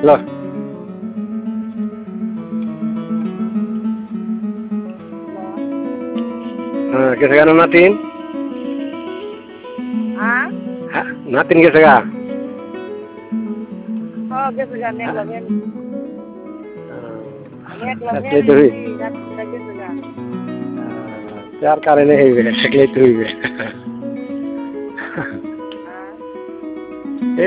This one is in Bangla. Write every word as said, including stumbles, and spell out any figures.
Loh, eh, gese gak natin? Ah? Ha, natin gese ga? Oh, gese ga nek lamen. Nek থাকলে lamen তো হই di rat gese ga. যার কারণে হইবে থাকলেই তো হইবে